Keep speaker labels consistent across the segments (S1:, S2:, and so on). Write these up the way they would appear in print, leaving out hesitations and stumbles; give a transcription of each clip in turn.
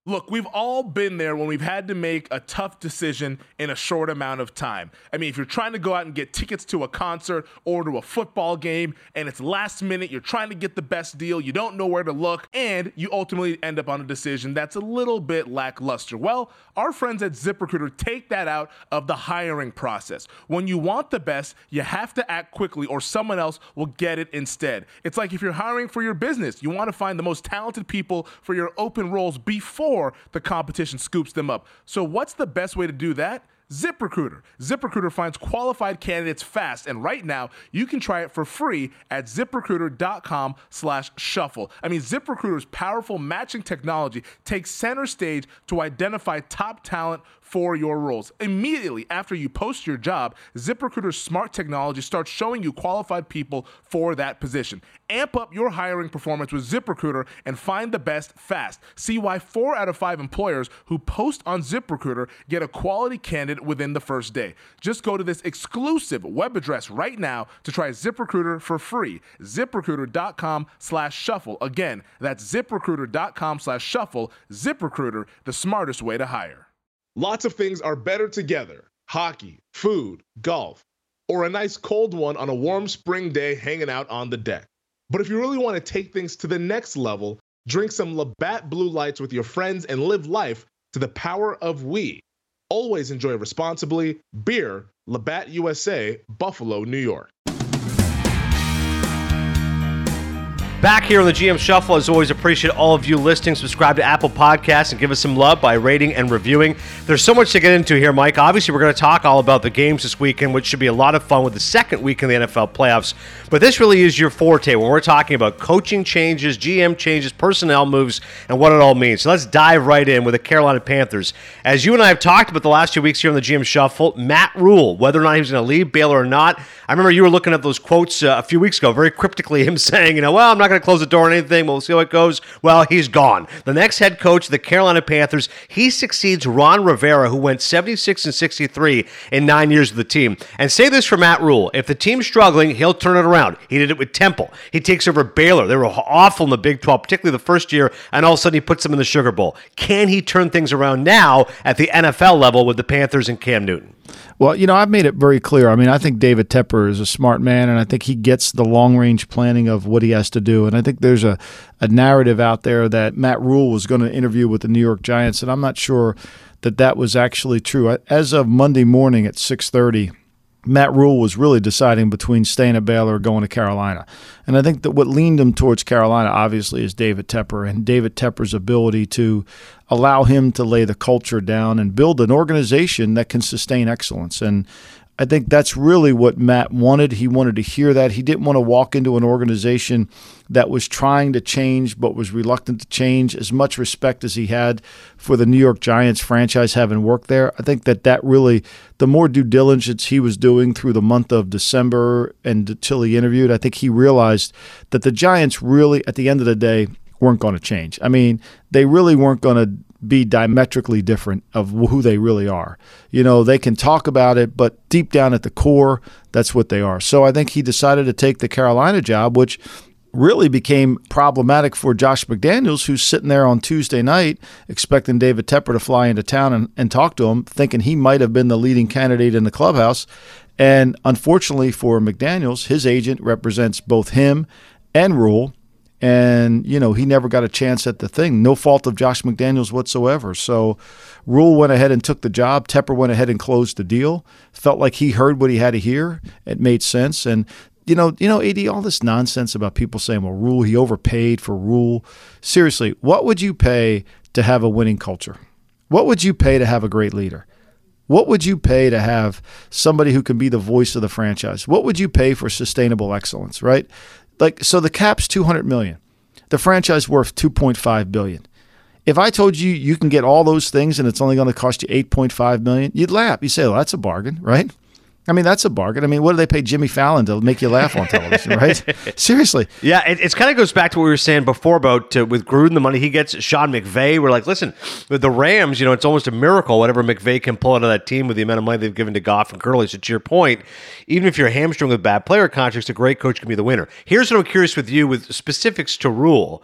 S1: Look, we've all been there when we've had to make a tough decision in a short amount of time. I mean, if you're trying to go out and get tickets to a concert or to a football game and it's last minute, you're trying to get the best deal, you don't know where to look, and you ultimately end up on a decision that's a little bit lackluster. Well, our friends at ZipRecruiter take that out of the hiring process. When you want the best, you have to act quickly or someone else will get it instead. It's like if you're hiring for your business, you want to find the most talented people for your open roles before the competition scoops them up. So what's the best way to do that? ZipRecruiter. ZipRecruiter finds qualified candidates fast, and right now you can try it for free at ZipRecruiter.com/shuffle. I mean, ZipRecruiter's powerful matching technology takes center stage to identify top talent for your roles. Immediately after you post your job, ZipRecruiter's smart technology starts showing you qualified people for that position. Amp up your hiring performance with ZipRecruiter and find the best fast. See why 4 out of 5 employers who post on ZipRecruiter get a quality candidate within the first day. Just go to this exclusive web address right now to try ZipRecruiter for free. ZipRecruiter.com/shuffle. Again, that's ZipRecruiter.com/shuffle. ZipRecruiter, the smartest way to hire. Lots of things are better together. Hockey, food, golf, or a nice cold one on a warm spring day hanging out on the deck. But if you really want to take things to the next level, drink some Labatt Blue Lights with your friends and live life to the power of we. Always enjoy responsibly. Beer, Labatt USA, Buffalo, New York.
S2: Back here on the GM Shuffle, as always, appreciate all of you listening. Subscribe to Apple Podcasts and give us some love by rating and reviewing. There's so much to get into here, Mike. Obviously, we're going to talk all about the games this weekend, which should be a lot of fun with the second week in the NFL playoffs. But this really is your forte when we're talking about coaching changes, GM changes, personnel moves, and what it all means. So let's dive right in with the Carolina Panthers. As you and I have talked about the last 2 weeks here on the GM Shuffle, Matt Rule, whether or not he was going to leave Baylor or not, I remember you were looking at those quotes a few weeks ago, very cryptically, him saying, well, I'm not going to close the door on anything. We'll see how it goes. Well, he's gone. The next head coach of the Carolina Panthers, he succeeds Ron Rivera, who went 76-63 in 9 years with the team. And say this for Matt Rule, if the team's struggling, he'll turn it around. He did it with Temple. He takes over Baylor. They were awful in the Big 12, particularly the first year, and all of a sudden he puts them in the Sugar Bowl. Can he turn things around now at the NFL level with the Panthers and Cam Newton?
S3: Well, I've made it very clear. I mean, I think David Tepper is a smart man, and I think he gets the long-range planning of what he has to do. And I think there's a narrative out there that Matt Rule was going to interview with the New York Giants, and I'm not sure that was actually true. As of Monday morning at 6:30, Matt Rule was really deciding between staying at Baylor or going to Carolina. And I think that what leaned him towards Carolina, obviously, is David Tepper and David Tepper's ability to allow him to lay the culture down and build an organization that can sustain excellence. And I think that's really what Matt wanted. He wanted to hear that. He didn't want to walk into an organization that was trying to change but was reluctant to change. As much respect as he had for the New York Giants franchise having worked there, I think that really, the more due diligence he was doing through the month of December and until he interviewed, I think he realized that the Giants really, at the end of the day, weren't going to change. I mean, they really weren't going to be diametrically different of who they really are. They can talk about it, but deep down at the core, that's what they are. So I think he decided to take the Carolina job, which really became problematic for Josh McDaniels, who's sitting there on Tuesday night expecting David Tepper to fly into town and talk to him, thinking he might have been the leading candidate in the clubhouse. And unfortunately for McDaniels, his agent represents both him and Rule. And, he never got a chance at the thing. No fault of Josh McDaniels whatsoever. So Rule went ahead and took the job. Tepper went ahead and closed the deal. Felt like he heard what he had to hear. It made sense. And, AD, all this nonsense about people saying, well, Rule, he overpaid for Rule. Seriously, what would you pay to have a winning culture? What would you pay to have a great leader? What would you pay to have somebody who can be the voice of the franchise? What would you pay for sustainable excellence, right? So the cap's $200 million. The franchise worth $2.5 billion. If I told you you can get all those things and it's only going to cost you $8.5 million, you'd laugh. You say, well, that's a bargain, right? I mean, that's a bargain. I mean, what do they pay Jimmy Fallon to make you laugh on television, right? Seriously.
S2: Yeah, it kind of goes back to what we were saying before about with Gruden, the money he gets, Sean McVay. We're like, listen, with the Rams, it's almost a miracle whatever McVay can pull out of that team with the amount of money they've given to Goff and Gurley. So to your point, even if you're hamstrung with bad player contracts, a great coach can be the winner. Here's what I'm curious with you with specifics to Rule.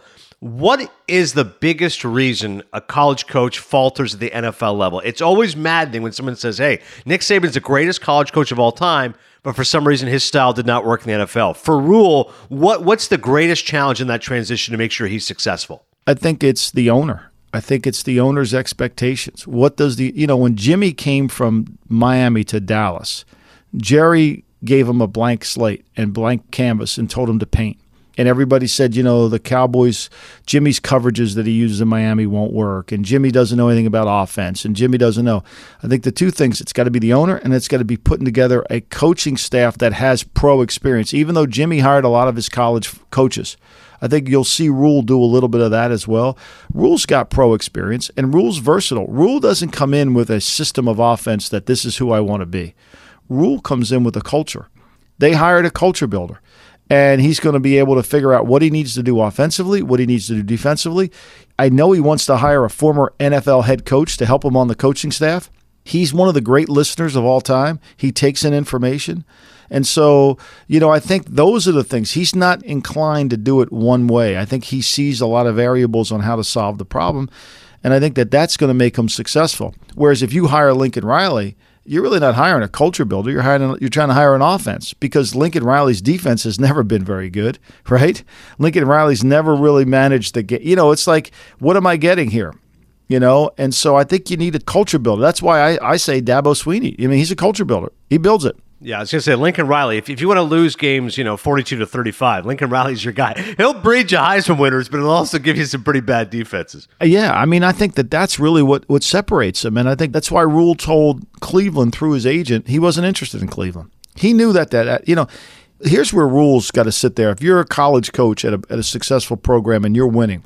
S2: What is the biggest reason a college coach falters at the NFL level? It's always maddening when someone says, hey, Nick Saban's the greatest college coach of all time, but for some reason his style did not work in the NFL. For Rhule, what's the greatest challenge in that transition to make sure he's successful?
S3: I think it's the owner. I think it's the owner's expectations. What does when Jimmy came from Miami to Dallas, Jerry gave him a blank slate and blank canvas and told him to paint. And everybody said, the Cowboys, Jimmy's coverages that he uses in Miami won't work. And Jimmy doesn't know anything about offense. And Jimmy doesn't know. I think the two things, it's got to be the owner and it's got to be putting together a coaching staff that has pro experience. Even though Jimmy hired a lot of his college coaches, I think you'll see Rhule do a little bit of that as well. Rhule's got pro experience and Rhule's versatile. Rhule doesn't come in with a system of offense that this is who I want to be. Rhule comes in with a culture. They hired a culture builder. And he's going to be able to figure out what he needs to do offensively, what he needs to do defensively. I know he wants to hire a former NFL head coach to help him on the coaching staff. He's one of the great listeners of all time. He takes in information. And so, I think those are the things. He's not inclined to do it one way. I think he sees a lot of variables on how to solve the problem. And I think that that's going to make him successful. Whereas if you hire Lincoln Riley, you're really not hiring a culture builder. You're trying to hire an offense because Lincoln Riley's defense has never been very good, right? Lincoln Riley's never really managed the game. It's like, what am I getting here? And so I think you need a culture builder. That's why I say Dabo Swinney. He's a culture builder. He builds it.
S2: Yeah, I was going to say, Lincoln Riley, if you want to lose games, 42-35, Lincoln Riley's your guy. He'll breed you Heisman winners, but he'll also give you some pretty bad defenses.
S3: Yeah, I think that's really what separates him. And I think that's why Rhule told Cleveland through his agent he wasn't interested in Cleveland. He knew that here's where Rhule's got to sit there. If you're a college coach at a successful program and you're winning,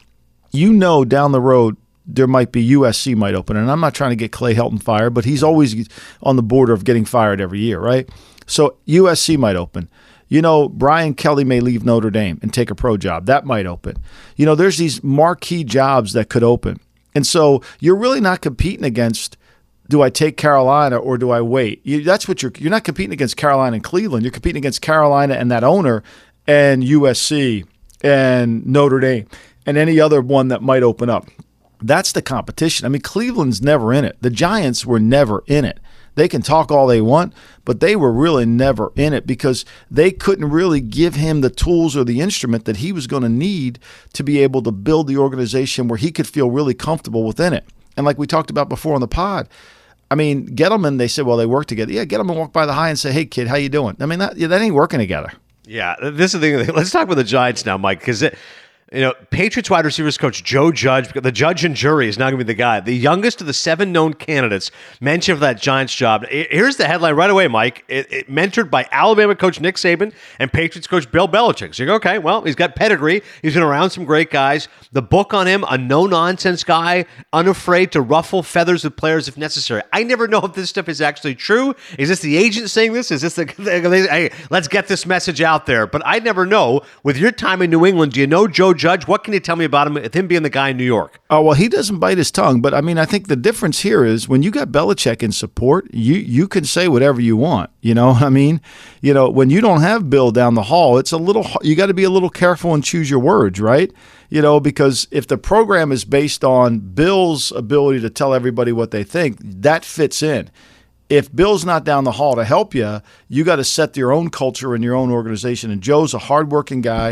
S3: down the road, there might be USC might open. And I'm not trying to get Clay Helton fired, but he's always on the border of getting fired every year, right? So USC might open. Brian Kelly may leave Notre Dame and take a pro job. That might open. There's these marquee jobs that could open. And so you're really not competing against, do I take Carolina or do I wait? That's what you're not competing against Carolina and Cleveland. You're competing against Carolina and that owner and USC and Notre Dame and any other one that might open up. That's the competition. Cleveland's never in it. The Giants were never in it. They can talk all they want, but they were really never in it because they couldn't really give him the tools or the instrument that he was going to need to be able to build the organization where he could feel really comfortable within it. And like we talked about before on the pod, Gettleman, they said, well, they work together. Yeah, Gettleman walked by the high and say, hey, kid, how you doing? That ain't working together.
S2: Yeah, this is the thing. Let's talk about the Giants now, Mike, because Patriots wide receivers coach Joe Judge, the judge and jury is now going to be the guy. The youngest of the 7 known candidates mentioned for that Giants job. Here's the headline right away, Mike. It mentored by Alabama coach Nick Saban and Patriots coach Bill Belichick. So you go, okay, well, he's got pedigree. He's been around some great guys. The book on him, a no-nonsense guy, unafraid to ruffle feathers with players if necessary. I never know if this stuff is actually true. Is this the agent saying this? Is this hey, let's get this message out there? But I never know. With your time in New England, do you know Joe Judge? What can you tell me about him, with him being the guy in New York?
S3: Oh, well, he doesn't bite his tongue. But, I think the difference here is when you got Belichick in support, you can say whatever you want. When you don't have Bill down the hall, you got to be a little careful and choose your words, right? Because if the program is based on Bill's ability to tell everybody what they think, that fits in. If Bill's not down the hall to help you, you got to set your own culture in your own organization. And Joe's a hardworking guy.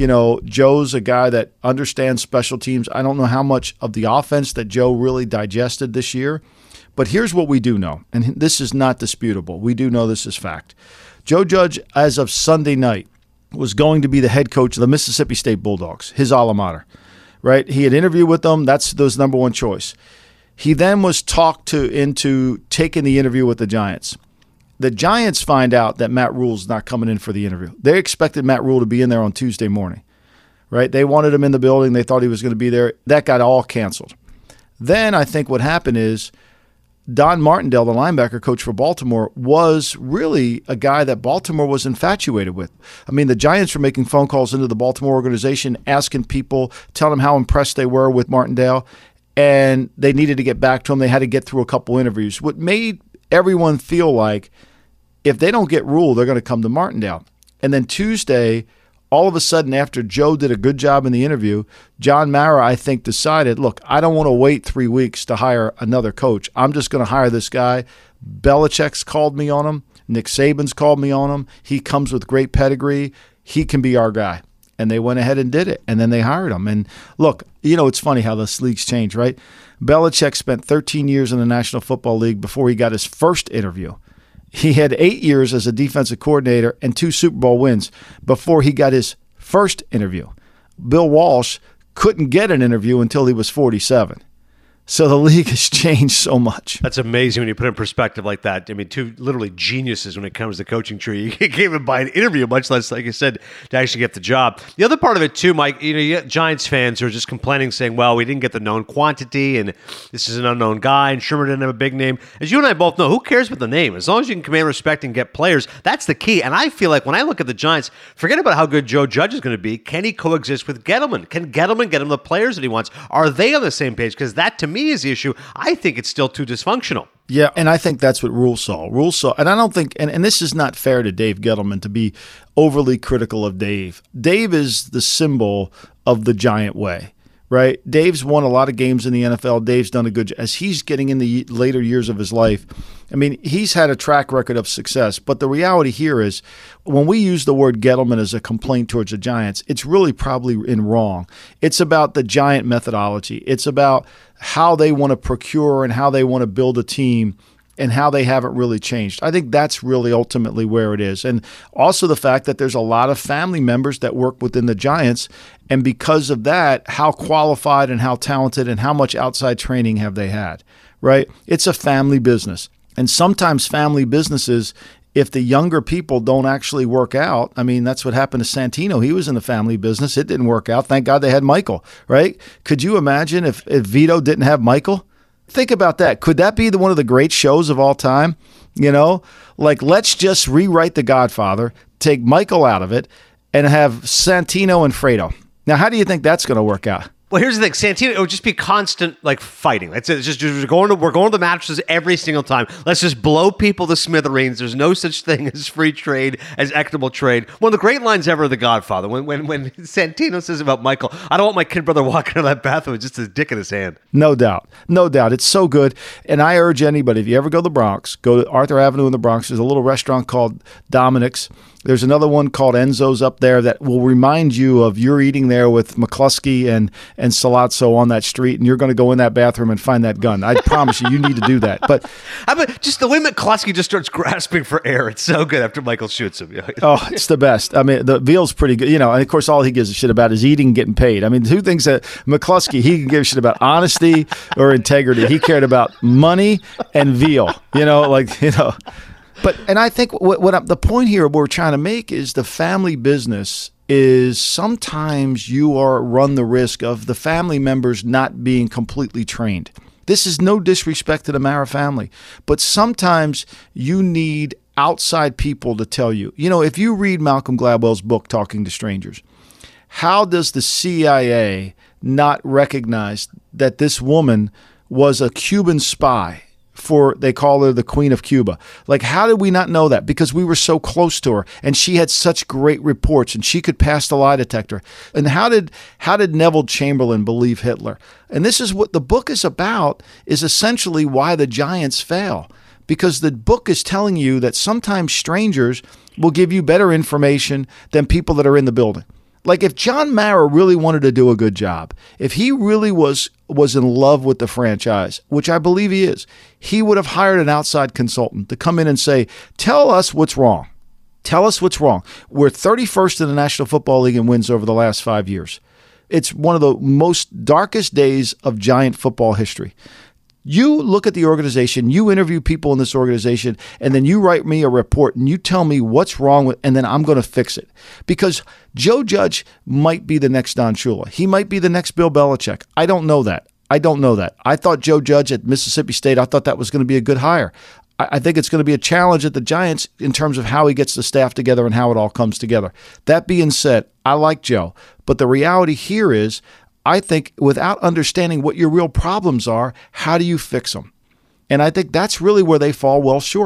S3: Joe's a guy that understands special teams. I don't know how much of the offense that Joe really digested this year. But here's what we do know, and this is not disputable. We do know this is fact. Joe Judge, as of Sunday night, was going to be the head coach of the Mississippi State Bulldogs, his alma mater, right? He had interviewed with them. That's his number one choice. He then was talked into taking the interview with the Giants. The Giants find out that Matt Rhule's not coming in for the interview. They expected Matt Rhule to be in there on Tuesday morning, right? They wanted him in the building. They thought he was going to be there. That got all canceled. Then I think what happened is Don Martindale, the linebacker coach for Baltimore, was really a guy that Baltimore was infatuated with. The Giants were making phone calls into the Baltimore organization, asking people, telling them how impressed they were with Martindale. And they needed to get back to him. They had to get through a couple interviews. What made everyone feel like if they don't get Rhule, they're going to come to Martindale. And then Tuesday, All of a sudden, after Joe did a good job in the interview, John Mara, I think, decided, look, I don't want to wait 3 weeks to hire another coach. I'm just going to hire this guy. Belichick's called me on him. Nick Saban's called me on him. He comes with great pedigree. He can be our guy. And they went ahead and did it, and then they hired him. And look, it's funny how this league's changed, right? Belichick spent 13 years in the National Football League before he got his first interview. He had 8 years as a defensive coordinator and 2 Super Bowl wins before he got his first interview. Bill Walsh couldn't get an interview until he was 47. So the league has changed so much.
S2: That's amazing when you put it in perspective like that. I mean, 2 literally geniuses when it comes to coaching tree. You can't even buy an interview, much less, like I said, to actually get the job. The other part of it too, Mike, you get Giants fans who are just complaining, saying, well, we didn't get the known quantity, and this is an unknown guy, and Shermer didn't have a big name. As you and I both know, who cares about the name? As long as you can command respect and get players, that's the key. And I feel like when I look at the Giants, forget about how good Joe Judge is going to be. Can he coexist with Gettleman? Can Gettleman get him the players that he wants? Are they on the same page? Because that, to me, is the issue. I think it's still too dysfunctional.
S3: Yeah, and I think that's what Rule saw. And I don't think, and this is not fair to Dave Gettleman to be overly critical of Dave. Dave is the symbol of the Giant way, right? Dave's won a lot of games in the NFL. Dave's done a good job. As he's getting in the later years of his life, I mean, he's had a track record of success. But the reality here is when we use the word Gettleman as a complaint towards the Giants, it's really probably in wrong. It's about the Giant methodology. It's about how they want to procure and how they want to build a team and how they haven't really changed. I think that's really ultimately where it is. And also the fact that there's a lot of family members that work within the Giants. And because of that, how qualified and how talented and how much outside training have they had, right? It's a family business. And sometimes family businesses, if the younger people don't actually work out, I mean, that's what happened to Santino. He was in the family business. It didn't work out. Thank God they had Michael, right? Could you imagine if Vito didn't have Michael? Think about that. Could that be one of the great shows of all time? Like let's just rewrite The Godfather, take Michael out of it, and have Santino and Fredo. Now, how do you think that's going to work out?
S2: Well, here's the thing. Santino, it would just be constant, fighting. That's it. It's just we're going to the mattresses every single time. Let's just blow people to smithereens. There's no such thing as free trade, as equitable trade. One of the great lines ever of The Godfather, when Santino says about Michael, I don't want my kid brother walking out of that bathroom with just his dick in his hand.
S3: No doubt. No doubt. It's so good. And I urge anybody, if you ever go to the Bronx, go to Arthur Avenue in the Bronx. There's a little restaurant called Dominic's. There's another one called Enzo's up there that will remind you of you're eating there with McCluskey and Salazzo on that street, and you're going to go in that bathroom and find that gun. I promise you need to do that. But
S2: I mean, just the way McCluskey just starts grasping for air, it's so good after Michael shoots him.
S3: Oh, it's the best. I mean, the veal's pretty good. And of course, all he gives a shit about is eating and getting paid. I mean, who thinks that McCluskey, he can give a shit about honesty or integrity? He cared about money and veal, But I think the point here we're trying to make is the family business is sometimes you run the risk of the family members not being completely trained. This is no disrespect to the Mara family, but sometimes you need outside people to tell you. If you read Malcolm Gladwell's book, Talking to Strangers, how does the CIA not recognize that this woman was a Cuban spy? They call her the Queen of Cuba. Like, how did we not know that? Because we were so close to her, and she had such great reports, and she could pass the lie detector. And how did Neville Chamberlain believe Hitler? And this is what the book is about, is essentially why the Giants fail. Because the book is telling you that sometimes strangers will give you better information than people that are in the building. Like if John Mara really wanted to do a good job, if he really was in love with the franchise, which I believe he is, he would have hired an outside consultant to come in and say, tell us what's wrong. Tell us what's wrong. We're 31st in the National Football League in wins over the last 5 years. It's one of the most darkest days of Giant football history. You look at the organization, you interview people in this organization, and then you write me a report and you tell me what's wrong with, and then I'm going to fix it. Because Joe Judge might be the next Don Shula. He might be the next Bill Belichick. I don't know that. I thought Joe Judge at Mississippi State, I thought that was going to be a good hire. I think it's going to be a challenge at the Giants in terms of how he gets the staff together and how it all comes together. That being said, I like Joe. But the reality here is, I think without understanding what your real problems are, how do you fix them? And I think that's really where they fall well short.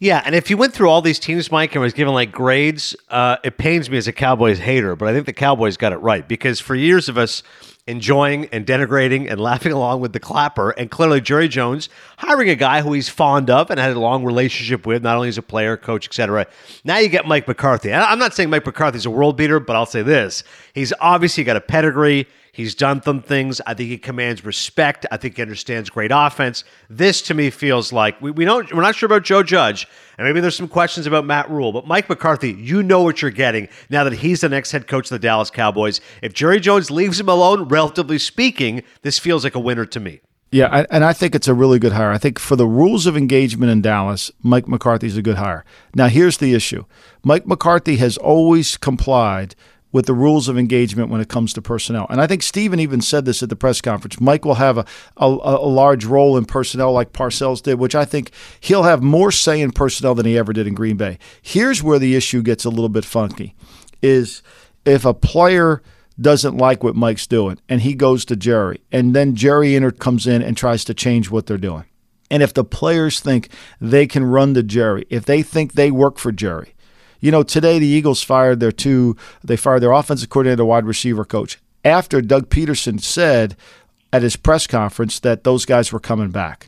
S2: Yeah, and if you went through all these teams, Mike, and was given like grades, it pains me as a Cowboys hater, but I think the Cowboys got it right, because for years of us enjoying and denigrating and laughing along with the clapper, and clearly Jerry Jones hiring a guy who he's fond of and had a long relationship with, not only as a player, coach, etc. Now you get Mike McCarthy. And I'm not saying Mike McCarthy's a world beater, but I'll say this. He's obviously got a pedigree. He's done some things. I think he commands respect. I think he understands great offense. This, to me, feels like we're not sure about Joe Judge, and maybe there's some questions about Matt Rule, but Mike McCarthy, you know what you're getting now that he's the next head coach of the Dallas Cowboys. If Jerry Jones leaves him alone, relatively speaking, this feels like a winner to me.
S3: Yeah, and I think it's a really good hire. I think for the rules of engagement in Dallas, Mike McCarthy's a good hire. Now, here's the issue. Mike McCarthy has always complied with the rules of engagement when it comes to personnel. And I think Steven even said this at the press conference. Mike will have a large role in personnel like Parcells did, which I think he'll have more say in personnel than he ever did in Green Bay. Here's where the issue gets a little bit funky, is if a player doesn't like what Mike's doing and he goes to Jerry, and then Jerry comes in and tries to change what they're doing. And if the players think they can run to Jerry, if they think they work for Jerry, today the Eagles fired their offensive coordinator, wide receiver coach, after Doug Peterson said at his press conference that those guys were coming back.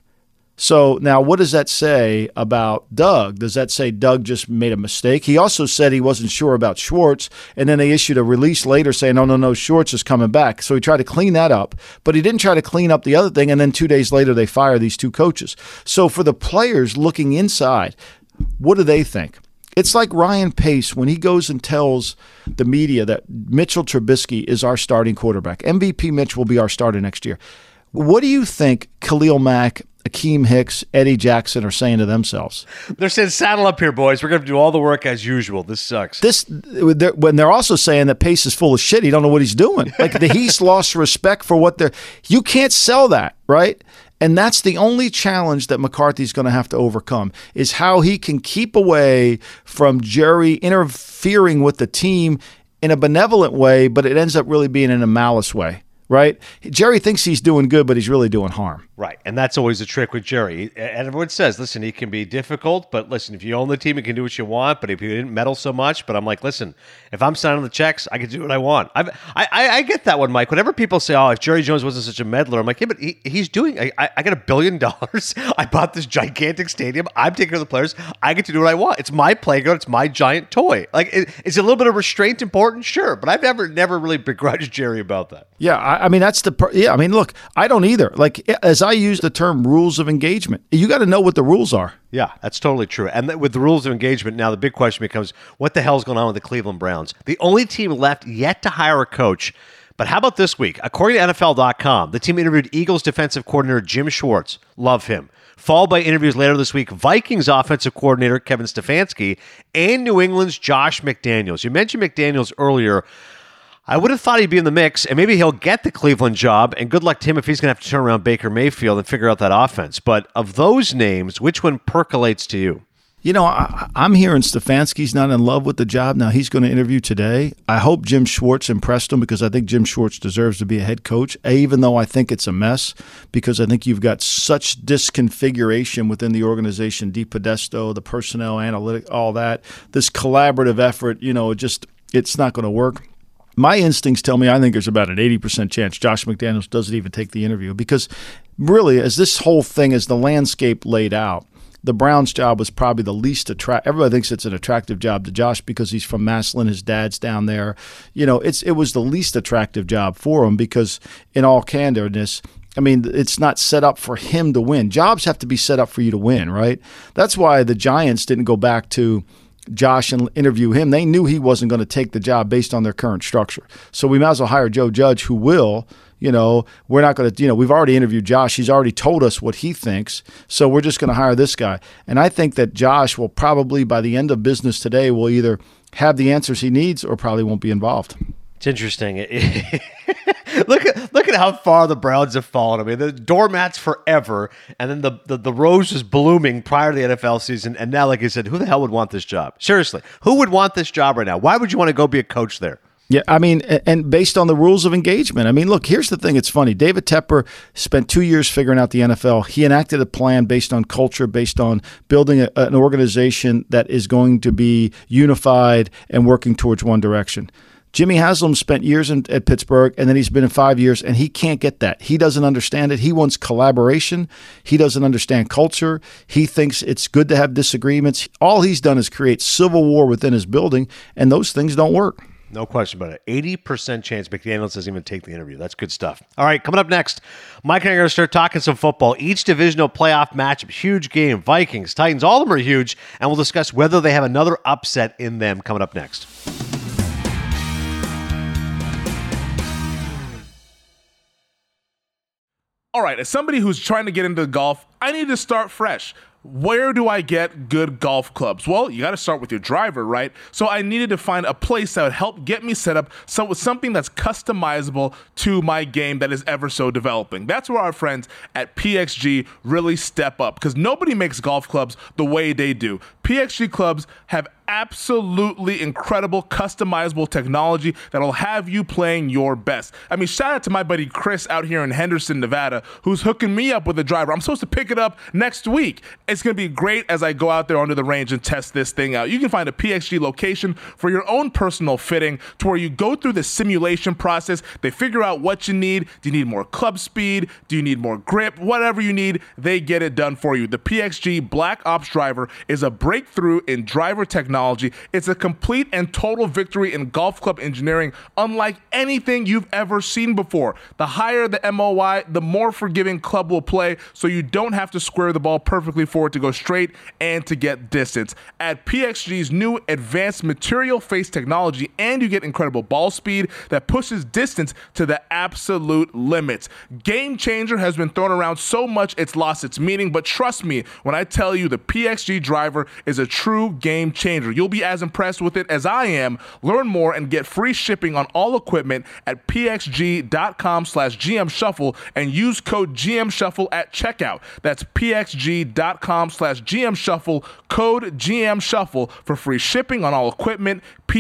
S3: So now what does that say about Doug? Does that say Doug just made a mistake? He also said he wasn't sure about Schwartz, and then they issued a release later saying, no, Schwartz is coming back. So he tried to clean that up, but he didn't try to clean up the other thing, and then 2 days later they fire these two coaches. So for the players looking inside, what do they think? It's like Ryan Pace when he goes and tells the media that Mitchell Trubisky is our starting quarterback. MVP Mitch will be our starter next year. What do you think Khalil Mack, Akeem Hicks, Eddie Jackson are saying to themselves?
S2: They're saying, saddle up here, boys. We're going to do all the work as usual. This sucks.
S3: When they're also saying that Pace is full of shit. He don't know what he's doing. Like he's lost respect for what they're – you can't sell that, right? And that's the only challenge that McCarthy's going to have to overcome, is how he can keep away from Jerry interfering with the team in a benevolent way, but it ends up really being in a malice way. Right? Jerry thinks he's doing good, but he's really doing harm.
S2: Right. And that's always the trick with Jerry. And everyone says, listen, he can be difficult, but listen, if you own the team, you can do what you want. But if you didn't meddle so much, but I'm like, listen, if I'm signing the checks, I can do what I want. I get that one, Mike. Whenever people say, if Jerry Jones wasn't such a meddler, I'm like, yeah, but he's doing, I got $1 billion. I bought this gigantic stadium. I'm taking care of the players. I get to do what I want. It's my playground. It's my giant toy. Like, is a little bit of restraint important? Sure. But I've never really begrudged Jerry about that.
S3: Yeah. I mean, that's look, I don't either. Like, as I use the term rules of engagement, you got to know what the rules are.
S2: Yeah, that's totally true. And with the rules of engagement, now the big question becomes, what the hell's going on with the Cleveland Browns? The only team left yet to hire a coach. But how about this week? According to NFL.com, the team interviewed Eagles defensive coordinator Jim Schwartz. Love him. Followed by interviews later this week, Vikings offensive coordinator Kevin Stefanski and New England's Josh McDaniels. You mentioned McDaniels earlier. I would have thought he'd be in the mix, and maybe he'll get the Cleveland job, and good luck to him if he's going to have to turn around Baker Mayfield and figure out that offense. But of those names, which one percolates to you?
S3: I'm hearing Stefanski's not in love with the job. Now, he's going to interview today. I hope Jim Schwartz impressed him, because I think Jim Schwartz deserves to be a head coach, even though I think it's a mess, because I think you've got such disconfiguration within the organization, DePodesta, the personnel, analytic, all that. This collaborative effort, it's not going to work. My instincts tell me I think there's about an 80% chance Josh McDaniels doesn't even take the interview, because really, as this whole thing, as the landscape laid out, the Browns' job was probably the least attractive. Everybody thinks it's an attractive job to Josh because he's from Massillon, his dad's down there. It was the least attractive job for him because, in all candorness, I mean, it's not set up for him to win. Jobs have to be set up for you to win, right? That's why the Giants didn't go back to Josh and interview him. They knew he wasn't going to take the job based on their current structure. So we might as well hire Joe Judge, who will. We're not going to, we've already interviewed Josh. He's already told us what he thinks. So we're just going to hire this guy. And I think that Josh will probably, by the end of business today, will either have the answers he needs or probably won't be involved.
S2: It's interesting. Look at how far the Browns have fallen. I mean, the doormats forever, and then the rose was blooming prior to the NFL season, and now, like I said, who the hell would want this job? Seriously, who would want this job right now? Why would you want to go be a coach there?
S3: Yeah, I mean, and based on the rules of engagement. I mean, look, here's the thing. It's funny. David Tepper spent 2 years figuring out the NFL. He enacted a plan based on culture, based on building an organization that is going to be unified and working towards one direction. Jimmy Haslam spent years at Pittsburgh, and then he's been in 5 years, and he can't get that. He doesn't understand it. He wants collaboration. He doesn't understand culture. He thinks it's good to have disagreements. All he's done is create civil war within his building, and those things don't work.
S2: No question about it. 80% chance McDaniels doesn't even take the interview. That's good stuff. All right, coming up next, Mike and I are going to start talking some football. Each divisional playoff matchup, huge game. Vikings, Titans, all of them are huge, and we'll discuss whether they have another upset in them coming up next.
S1: All right, as somebody who's trying to get into golf, I need to start fresh. Where do I get good golf clubs? Well, you got to start with your driver, right? So I needed to find a place that would help get me set up with something that's customizable to my game that is ever so developing. That's where our friends at PXG really step up, because nobody makes golf clubs the way they do. PXG clubs have absolutely incredible customizable technology that'll have you playing your best. I mean, shout out to my buddy Chris out here in Henderson, Nevada, who's hooking me up with a driver. I'm supposed to pick it up next week. It's going to be great as I go out there onto the range and test this thing out. You can find a PXG location for your own personal fitting, to where you go through the simulation process. They figure out what you need. Do you need more club speed? Do you need more grip? Whatever you need, they get it done for you. The PXG Black Ops driver is a breakthrough in driver technology. It's a complete and total victory in golf club engineering, unlike anything you've ever seen before. The higher the MOI, the more forgiving club will play, so you don't have to square the ball perfectly for it to go straight and to get distance. Add PXG's new advanced material face technology, and you get incredible ball speed that pushes distance to the absolute limits. Game Changer has been thrown around so much it's lost its meaning, but trust me when I tell you the PXG driver is a true game changer. You'll be as impressed with it as I am. Learn more and get free shipping on all equipment at pxg.com/GMShuffle and use code GMShuffle at checkout. That's pxg.com/GMShuffle, code GMShuffle for free shipping on all equipment.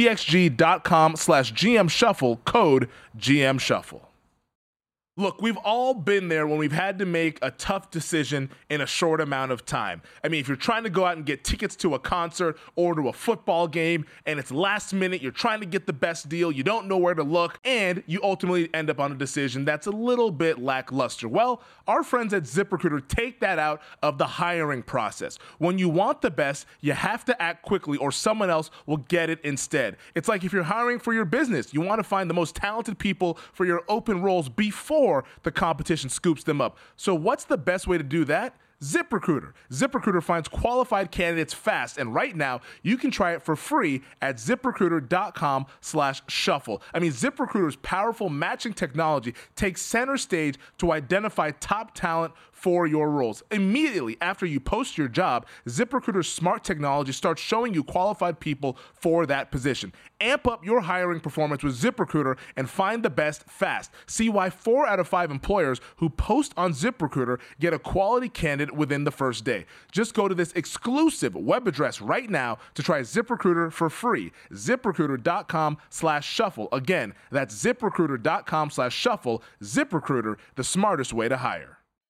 S1: pxg.com/GMShuffle, code GMShuffle. Look, we've all been there when we've had to make a tough decision in a short amount of time. I mean, if you're trying to go out and get tickets to a concert or to a football game, and it's last minute, you're trying to get the best deal, you don't know where to look, and you ultimately end up on a decision that's a little bit lackluster. Well, our friends at ZipRecruiter take that out of the hiring process. When you want the best, you have to act quickly or someone else will get it instead. It's like if you're hiring for your business, you want to find the most talented people for your open roles before the competition scoops them up. So what's the best way to do that? ZipRecruiter. ZipRecruiter finds qualified candidates fast, and right now you can try it for free at ZipRecruiter.com/shuffle. I mean, ZipRecruiter's powerful matching technology takes center stage to identify top talent for your roles. Immediately after you post your job, ZipRecruiter's smart technology starts showing you qualified people for that position. Amp up your hiring performance with ZipRecruiter and find the best fast. See why 4 out of 5 employers who post on ZipRecruiter get a quality candidate within the first day. Just go to this exclusive web address right now to try ZipRecruiter for free. ZipRecruiter.com/shuffle. Again, that's ZipRecruiter.com/shuffle. ZipRecruiter, the smartest way to hire.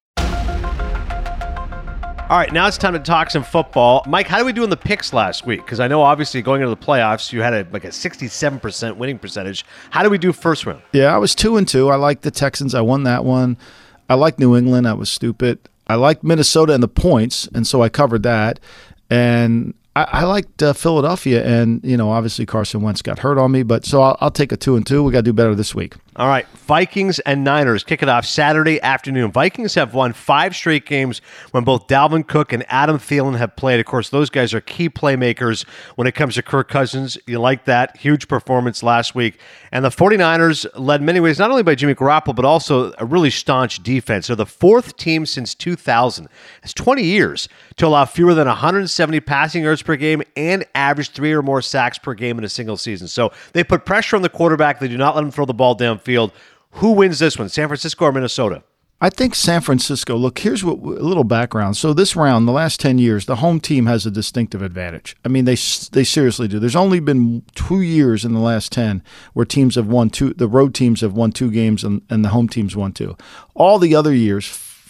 S2: All right, now it's time to talk some football. Mike, how did we do in the picks last week? Because I know, obviously, going into the playoffs, you had a 67% winning percentage. How did we do first round?
S3: Yeah, I was 2-2. I liked the Texans. I won that one. I liked New England. I was stupid. I liked Minnesota and the points, and so I covered that. And I liked Philadelphia, and, obviously Carson Wentz got hurt on me. But so I'll take a 2-2. We got to do better this week.
S2: All right, Vikings and Niners kick it off Saturday afternoon. Vikings have won 5 straight games when both Dalvin Cook and Adam Thielen have played. Of course, those guys are key playmakers when it comes to Kirk Cousins. You like that. Huge performance last week. And the 49ers led in many ways, not only by Jimmy Garoppolo, but also a really staunch defense. They're the 4th team since 2000. It's 20 years to allow fewer than 170 passing yards per game and average 3 or more sacks per game in a single season. So they put pressure on the quarterback. They do not let him throw the ball downfield. Who wins this one, San Francisco or Minnesota?
S3: I think San Francisco, look, here's a little background. So this round, the last 10 years, the home team has a distinctive advantage. I mean, they seriously do. There's only been 2 years in the last 10 where teams have won two, the road teams have won 2 games and the home teams won 2. All the other years,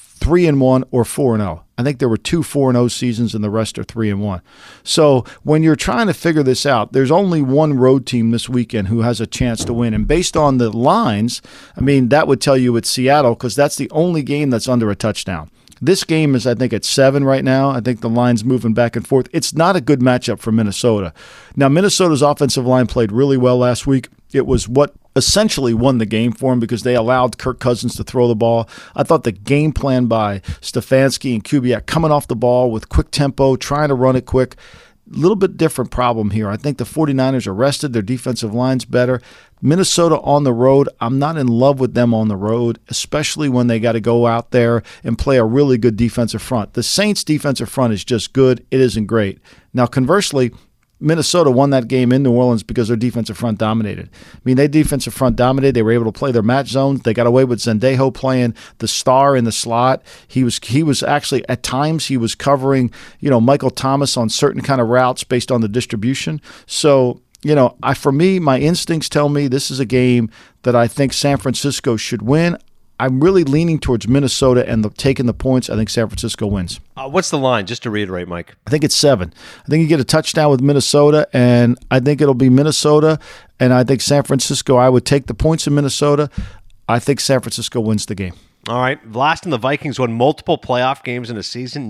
S3: 3-1 or 4-0. I think there were 2 4-0 seasons and the rest are 3-1. So when you're trying to figure this out, there's only one road team this weekend who has a chance to win. And based on the lines, I mean, that would tell you it's Seattle because that's the only game that's under a touchdown. This game is, I think, at 7 right now. I think the line's moving back and forth. It's not a good matchup for Minnesota. Now, Minnesota's offensive line played really well last week. It was what essentially won the game for him because they allowed Kirk Cousins to throw the ball. I thought the game plan by Stefanski and Kubiak coming off the ball with quick tempo, trying to run it quick, a little bit different problem here. I think the 49ers are rested. Their defensive line's better. Minnesota on the road, I'm not in love with them on the road, especially when they got to go out there and play a really good defensive front. The Saints' defensive front is just good. It isn't great. Now, conversely, Minnesota won that game in New Orleans because their defensive front dominated. I mean, their defensive front dominated. They were able to play their match zones. They got away with Zendejo playing the star in the slot. He was actually, at times, he was covering, Michael Thomas on certain kind of routes based on the distribution. So, for me, my instincts tell me this is a game that I think San Francisco should win. I'm really leaning towards Minnesota and taking the points. I think San Francisco wins.
S2: What's the line, just to reiterate, Mike?
S3: I think it's 7. I think you get a touchdown with Minnesota, and I think it'll be Minnesota, and I think San Francisco, I would take the points in Minnesota. I think San Francisco wins the game.
S2: All right. Last time the Vikings won multiple playoff games in a season,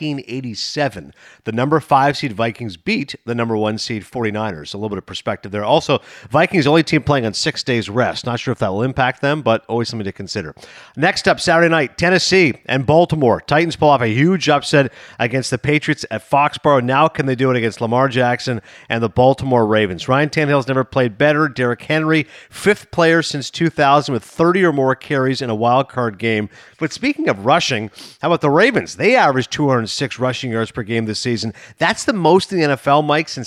S2: 1987. The number 5 seed Vikings beat the number 1 seed 49ers. A little bit of perspective there. Also, Vikings only team playing on 6 days rest. Not sure if that will impact them, but always something to consider. Next up, Saturday night, Tennessee and Baltimore. Titans pull off a huge upset against the Patriots at Foxborough. Now can they do it against Lamar Jackson and the Baltimore Ravens? Ryan Tannehill's never played better. Derrick Henry, 5th player since 2000 with 30 or more carries in a wild card game. But speaking of rushing, how about the Ravens? They averaged 206 rushing yards per game this season. That's the most in the NFL, Mike, since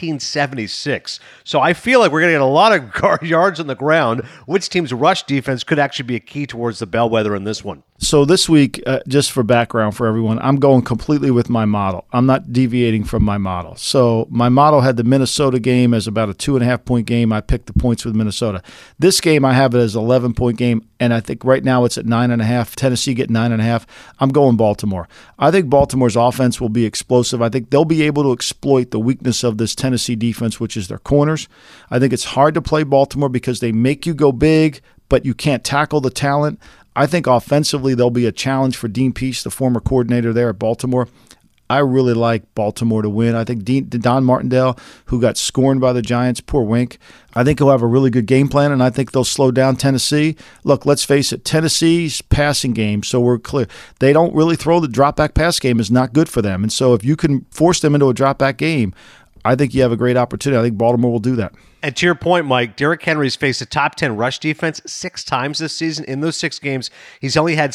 S2: 1976. So I feel like we're going to get a lot of yards on the ground. Which team's rush defense could actually be a key towards the bellwether in this one?
S3: So this week, just for background for everyone, I'm going completely with my model. I'm not deviating from my model. So my model had the Minnesota game as about a 2.5-point game. I picked the points with Minnesota. This game, I have it as an 11-point game, and I think right now it's at 9.5. Tennessee get 9.5. I'm going Baltimore. I think Baltimore's offense will be explosive. I think they'll be able to exploit the weakness of this Tennessee defense, which is their corners. I think it's hard to play Baltimore because they make you go big, but you can't tackle the talent. I think offensively there'll be a challenge for Dean Pease, the former coordinator there at Baltimore. I really like Baltimore to win. I think Don Martindale, who got scorned by the Giants, poor Wink, I think he'll have a really good game plan, and I think they'll slow down Tennessee. Look, let's face it, Tennessee's passing game, so we're clear, they don't really throw the drop-back pass game is not good for them. And so if you can force them into a drop-back game, I think you have a great opportunity. I think Baltimore will do that.
S2: And to your point, Mike, Derrick Henry's faced a top 10 rush defense 6 times this season. In those 6 games, he's only had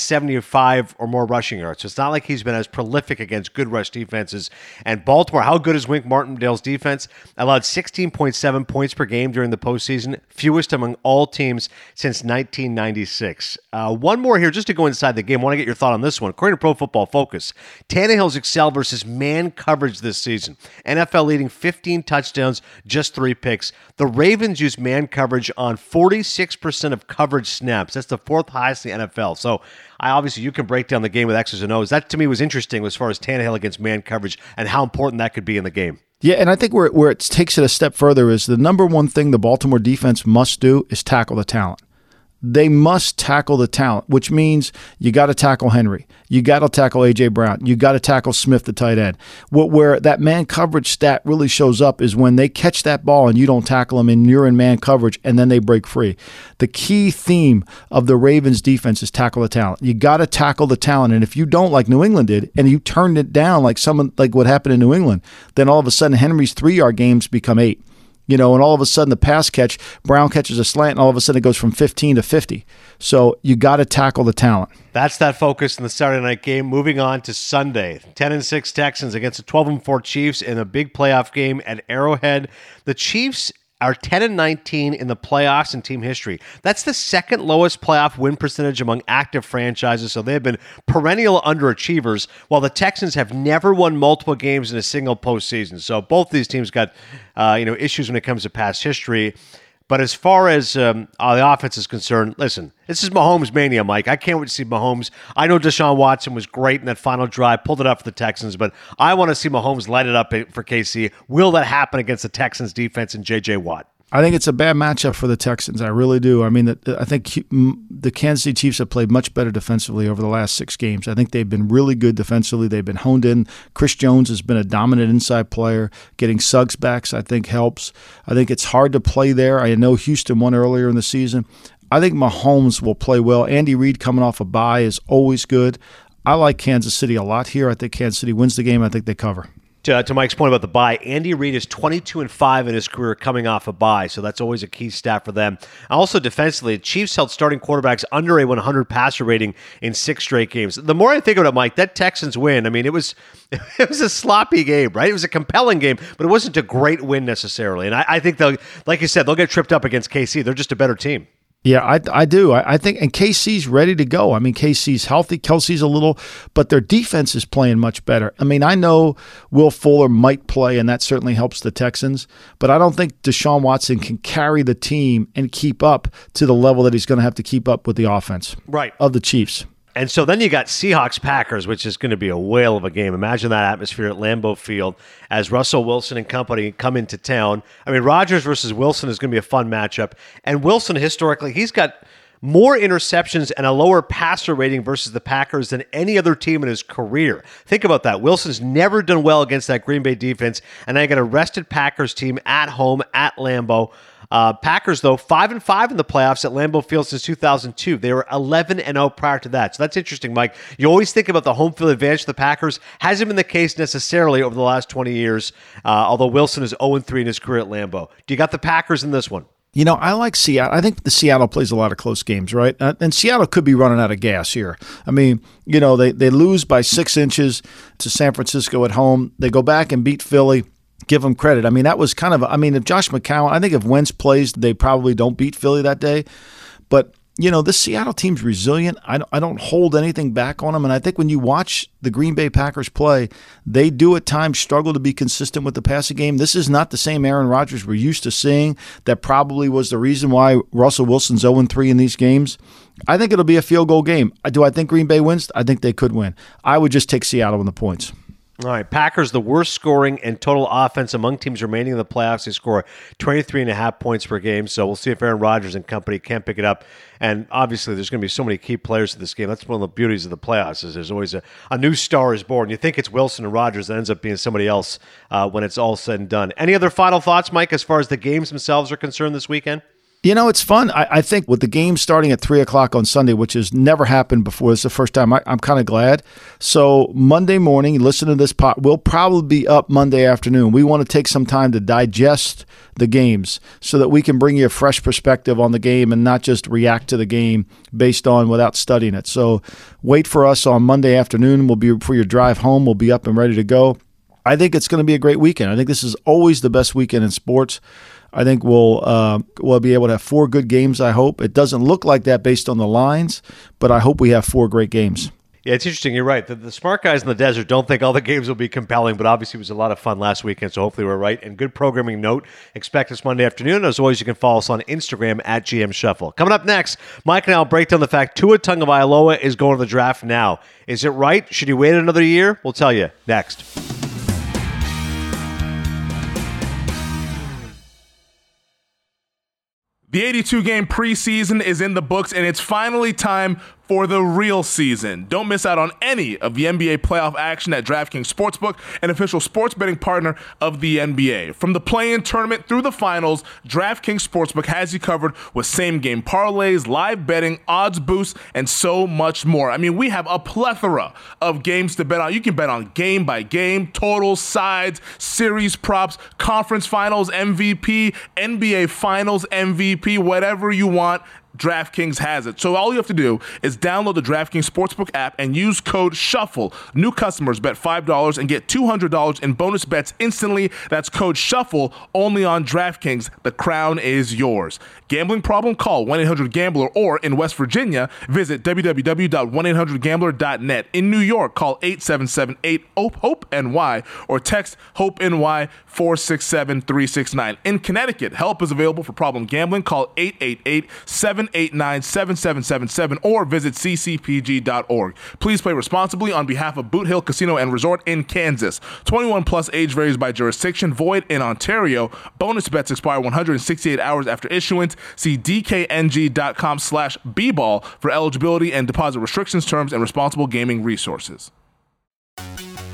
S2: 75 or more rushing yards. So it's not like he's been as prolific against good rush defenses. And Baltimore, how good is Wink Martindale's defense? Allowed 16.7 points per game during the postseason, fewest among all teams since 1996. One more here, just to go inside the game. I want to get your thought on this one. According to Pro Football Focus, Tannehill's excelled versus man coverage this season. NFL leading 15 touchdowns, just 3 picks. The Ravens use man coverage on 46% of coverage snaps. That's the 4th highest in the NFL. So obviously you can break down the game with X's and O's. That to me was interesting as far as Tannehill against man coverage and how important that could be in the game.
S3: Yeah, and I think where it takes it a step further is the number one thing the Baltimore defense must do is tackle the talent. They must tackle the talent, which means you got to tackle Henry. You got to tackle A.J. Brown. You got to tackle Smith, the tight end. Where that man coverage stat really shows up is when they catch that ball and you don't tackle them and you're in man coverage and then they break free. The key theme of the Ravens defense is tackle the talent. You got to tackle the talent. And if you don't, like New England did, and you turned it down like what happened in New England, then all of a sudden Henry's 3-yard games become 8. And all of a sudden the pass catch, Brown catches a slant, and all of a sudden it goes from 15 to 50. So you got to tackle the talent.
S2: That's that focus in the Saturday night game. Moving on to Sunday, 10-6 Texans against the 12-4 Chiefs in a big playoff game at Arrowhead. The Chiefs are 10-19 in the playoffs in team history. That's the second lowest playoff win percentage among active franchises, so they have been perennial underachievers, while the Texans have never won multiple games in a single postseason. So both these teams got issues when it comes to past history. But as far as the offense is concerned, listen, this is Mahomes mania, Mike. I can't wait to see Mahomes. I know Deshaun Watson was great in that final drive, pulled it up for the Texans, but I want to see Mahomes light it up for KC. Will that happen against the Texans defense and J.J. Watt?
S3: I think it's a bad matchup for the Texans. I really do. I mean, I think the Kansas City Chiefs have played much better defensively over the last 6 games. I think they've been really good defensively. They've been honed in. Chris Jones has been a dominant inside player. Getting Suggs back, I think, helps. I think it's hard to play there. I know Houston won earlier in the season. I think Mahomes will play well. Andy Reid coming off a bye is always good. I like Kansas City a lot here. I think Kansas City wins the game. I think they cover.
S2: To Mike's point about the bye, Andy Reid is 22-5 in his career coming off a bye, so that's always a key stat for them. Also, defensively, Chiefs held starting quarterbacks under a 100 passer rating in 6 straight games. The more I think about it, Mike, that Texans win, I mean, it was a sloppy game, right? It was a compelling game, but it wasn't a great win necessarily. And I think they'll, like you said, they'll get tripped up against KC. They're just a better team.
S3: Yeah, I do. I think, and KC's ready to go. I mean, KC's healthy. Kelsey's a little, but their defense is playing much better. I mean, I know Will Fuller might play, and that certainly helps the Texans, but I don't think Deshaun Watson can carry the team and keep up to the level that he's going to have to keep up with the offense of the Chiefs.
S2: And so then you got Seahawks-Packers, which is going to be a whale of a game. Imagine that atmosphere at Lambeau Field as Russell Wilson and company come into town. I mean, Rodgers versus Wilson is going to be a fun matchup. And Wilson, historically, he's got more interceptions and a lower passer rating versus the Packers than any other team in his career. Think about that. Wilson's never done well against that Green Bay defense, and I got a rested Packers team at home at Lambeau. Packers, though, 5-5 in the playoffs at Lambeau Field since 2002. They were 11-0 prior to that. So that's interesting, Mike. You always think about the home field advantage of the Packers. Hasn't been the case necessarily over the last 20 years, although Wilson is 0-3 in his career at Lambeau. Do you got the Packers in this one?
S3: You know, I like Seattle. I think the Seattle plays a lot of close games, right? And Seattle could be running out of gas here. I mean, you know, they lose by 6 inches to San Francisco at home. They go back and beat Philly. Give them credit. I mean, that was kind of, if Josh McCown, I think if Wentz plays, they probably don't beat Philly that day. But, you know, this Seattle team's resilient. I don't hold anything back on them. And I think when you watch the Green Bay Packers play, they do at times struggle to be consistent with the passing game. This is not the same Aaron Rodgers we're used to seeing. That probably was the reason why Russell Wilson's 0-3 in these games. I think it'll be a field goal game. Do I think Green Bay wins? I think they could win. I would just take Seattle in the points.
S2: All right, Packers, the worst scoring and total offense among teams remaining in the playoffs. They score 23.5 points per game, so we'll see if Aaron Rodgers and company can pick it up. And obviously, there's going to be so many key players in this game. That's one of the beauties of the playoffs is there's always a new star is born. You think it's Wilson and Rodgers, that ends up being somebody else when it's all said and done. Any other final thoughts, Mike, as far as the games themselves are concerned this weekend?
S3: You know, it's fun. I think with the game starting at 3 o'clock on Sunday, which has never happened before, this is the first time, I'm kind of glad. So Monday morning, listen to this pod. We'll probably be up Monday afternoon. We want to take some time to digest the games so that we can bring you a fresh perspective on the game and not just react to the game based on without studying it. So wait for us on Monday afternoon. We'll be for your drive home. We'll be up and ready to go. I think it's going to be a great weekend. I think this is always the best weekend in sports. I think we'll be able to have 4 good games, I hope. It doesn't look like that based on the lines, but I hope we have 4 great games.
S2: Yeah, it's interesting. You're right. The smart guys in the desert don't think all the games will be compelling, but obviously it was a lot of fun last weekend, so hopefully we're right. And good programming note, expect us Monday afternoon. As always, you can follow us on Instagram at GM Shuffle. Coming up next, Mike and I will break down the fact Tua Tagovailoa is going to the draft now. Is it right? Should he wait another year? We'll tell you next.
S1: The 82-game preseason is in the books, and it's finally time for the real season. Don't miss out on any of the NBA playoff action at DraftKings Sportsbook, an official sports betting partner of the NBA. From the play-in tournament through the finals, DraftKings Sportsbook has you covered with same-game parlays, live betting, odds boosts, and so much more. I mean, we have a plethora of games to bet on. You can bet on game by game, totals, sides, series props, conference finals MVP, NBA finals MVP, whatever you want. DraftKings has it. So all you have to do is download the DraftKings Sportsbook app and use code SHUFFLE. New customers bet $5 and get $200 in bonus bets instantly. That's code SHUFFLE only on DraftKings. The crown is yours. Gambling problem? Call 1-800-GAMBLER, or in West Virginia, visit www.1800gambler.net. In New York, call 877-8-HOPE-NY or text HOPE-NY 467-369. In Connecticut, help is available for problem gambling. Call 888-789-7777 or visit ccpg.org. Please play responsibly on behalf of Boot Hill Casino and Resort in Kansas. 21 plus, age varies by jurisdiction, void in Ontario. Bonus bets expire 168 hours after issuance. See dkng.com/bball for eligibility and deposit restrictions, terms, and responsible gaming resources.
S2: All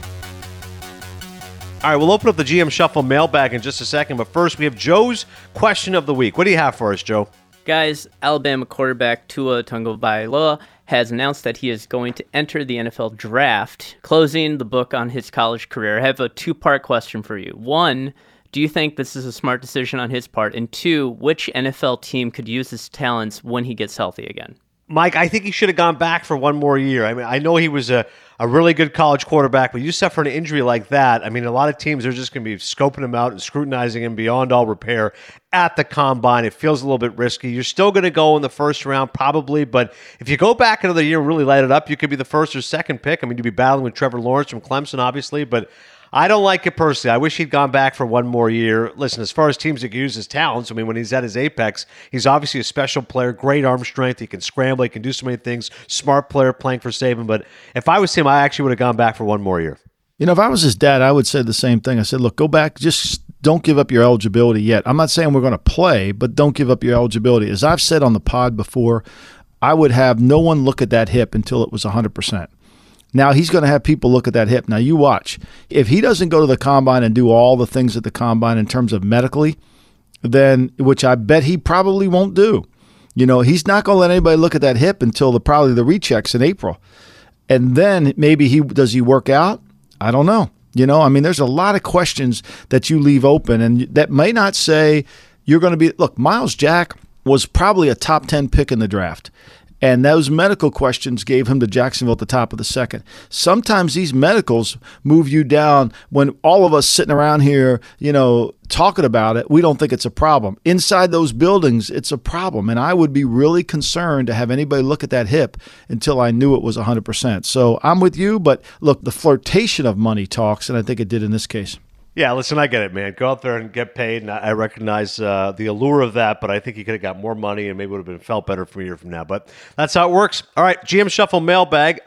S2: right, we'll open up the GM Shuffle mailbag in just a second, but first we have Joe's question of the week. What do you have for us, Joe?
S4: Guys, Alabama quarterback Tua Tagovailoa has announced that he is going to enter the NFL draft, closing the book on his college career. I have a two-part question for you. One, do you think this is a smart decision on his part? And two, which NFL team could use his talents when he gets healthy again?
S2: Mike, I think he should have gone back for one more year. I mean, I know he was a really good college quarterback, but you suffer an injury like that. I mean, a lot of teams are just going to be scoping him out and scrutinizing him beyond all repair at the combine. It feels a little bit risky. You're still going to go in the first round probably, but if you go back another year and really light it up, you could be the first or second pick. I mean, you'd be battling with Trevor Lawrence from Clemson, obviously, but I don't like it personally. I wish he'd gone back for one more year. Listen, as far as teams that can use his talents, I mean, when he's at his apex, he's obviously a special player, great arm strength. He can scramble. He can do so many things. Smart player playing for Saban. But if I was him, I actually would have gone back for one more year.
S3: You know, if I was his dad, I would say the same thing. I said, look, go back. Just don't give up your eligibility yet. I'm not saying we're going to play, but don't give up your eligibility. As I've said on the pod before, I would have no one look at that hip until it was 100%. Now, he's going to have people look at that hip. Now, you watch. If he doesn't go to the combine and do all the things at the combine in terms of medically, then, which I bet he probably won't do, you know, he's not going to let anybody look at that hip until probably the rechecks in April. And then maybe does he work out? I don't know. You know, I mean, there's a lot of questions that you leave open and that may not say you're going to be – look, Miles Jack was probably a top 10 pick in the draft. And those medical questions gave him to Jacksonville at the top of the second. Sometimes these medicals move you down when all of us sitting around here, you know, talking about it, we don't think it's a problem. Inside those buildings, it's a problem. And I would be really concerned to have anybody look at that hip until I knew it was 100%. So I'm with you, but look, the flirtation of money talks, and I think it did in this case.
S2: Yeah, listen, I get it, man. Go out there and get paid, and I recognize the allure of that, but I think he could have got more money and maybe would have been felt better for a year from now. But that's how it works. All right, GM Shuffle mailbag,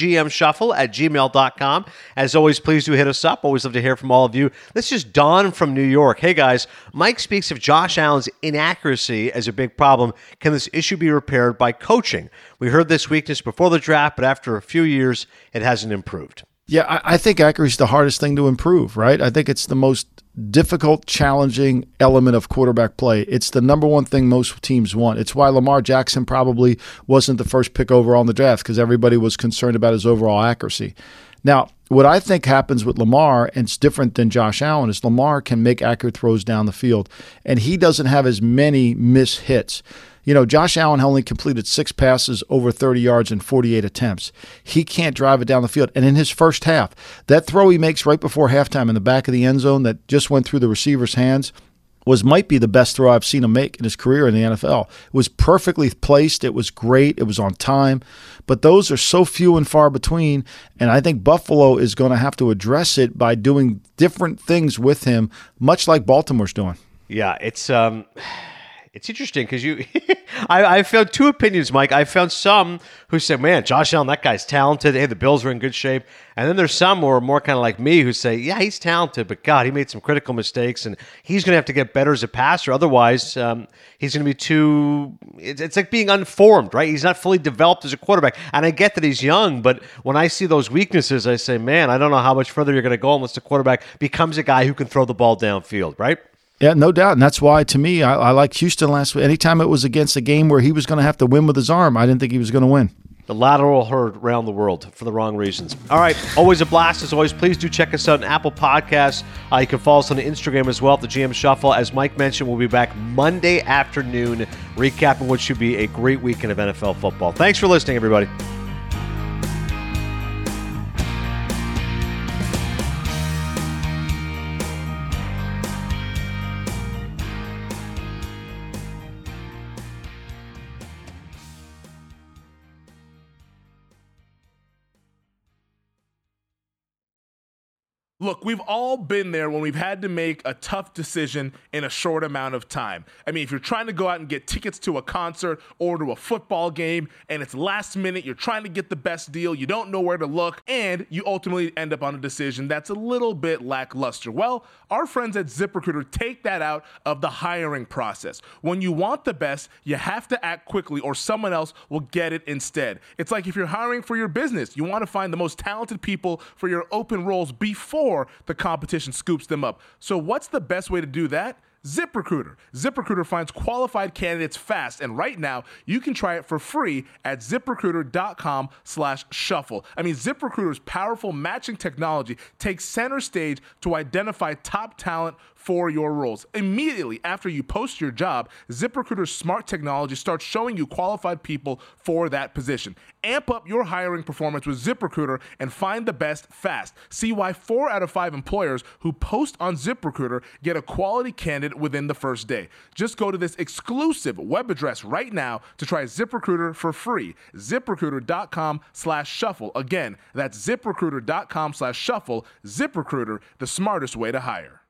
S2: thegmshuffle@gmail.com. As always, please do hit us up. Always love to hear from all of you. This is Don from New York. Hey, guys, Mike speaks of Josh Allen's inaccuracy as a big problem. Can this issue be repaired by coaching? We heard this weakness before the draft, but after a few years, it hasn't improved.
S3: Yeah, I think accuracy is the hardest thing to improve, right? I think it's the most difficult, challenging element of quarterback play. It's the number one thing most teams want. It's why Lamar Jackson probably wasn't the first pick overall in the draft, because everybody was concerned about his overall accuracy. Now, what I think happens with Lamar, and it's different than Josh Allen, is Lamar can make accurate throws down the field, and he doesn't have as many miss hits. You know, Josh Allen only completed 6 passes over 30 yards in 48 attempts. He can't drive it down the field. And in his first half, that throw he makes right before halftime in the back of the end zone that just went through the receiver's hands might be the best throw I've seen him make in his career in the NFL. It was perfectly placed. It was great. It was on time. But those are so few and far between, and I think Buffalo is going to have to address it by doing different things with him, much like Baltimore's doing.
S2: Yeah, it's interesting because I found two opinions, Mike. I found some who said, man, Josh Allen, that guy's talented. Hey, the Bills are in good shape. And then there's some who are more kind of like me who say, yeah, he's talented, but God, he made some critical mistakes and he's going to have to get better as a passer. Otherwise, he's going to be too – it's like being unformed, right? He's not fully developed as a quarterback. And I get that he's young, but when I see those weaknesses, I say, man, I don't know how much further you're going to go unless the quarterback becomes a guy who can throw the ball downfield, right?
S3: Yeah, no doubt. And that's why, to me, I like Houston last week. Anytime it was against a game where he was going to have to win with his arm, I didn't think he was going to win.
S2: The lateral heard around the world for the wrong reasons. All right, always a blast as always. Please do check us out on Apple Podcasts. You can follow us on Instagram as well at the GM Shuffle. As Mike mentioned, we'll be back Monday afternoon recapping what should be a great weekend of NFL football. Thanks for listening, everybody.
S1: Look, we've all been there when we've had to make a tough decision in a short amount of time. I mean, if you're trying to go out and get tickets to a concert or to a football game and it's last minute, you're trying to get the best deal, you don't know where to look, and you ultimately end up on a decision that's a little bit lackluster. Well, our friends at ZipRecruiter take that out of the hiring process. When you want the best, you have to act quickly or someone else will get it instead. It's like if you're hiring for your business, you want to find the most talented people for your open roles before the competition scoops them up. So what's the best way to do that? ZipRecruiter. ZipRecruiter finds qualified candidates fast, and right now you can try it for free at ZipRecruiter.com/shuffle. I mean, ZipRecruiter's powerful matching technology takes center stage to identify top talent for your roles. Immediately after you post your job, ZipRecruiter's smart technology starts showing you qualified people for that position. Amp up your hiring performance with ZipRecruiter and find the best fast. See why 4 out of 5 employers who post on ZipRecruiter get a quality candidate within the first day. Just go to this exclusive web address right now to try ZipRecruiter for free. ZipRecruiter.com/shuffle. Again, that's ZipRecruiter.com/shuffle. ZipRecruiter, the smartest way to hire.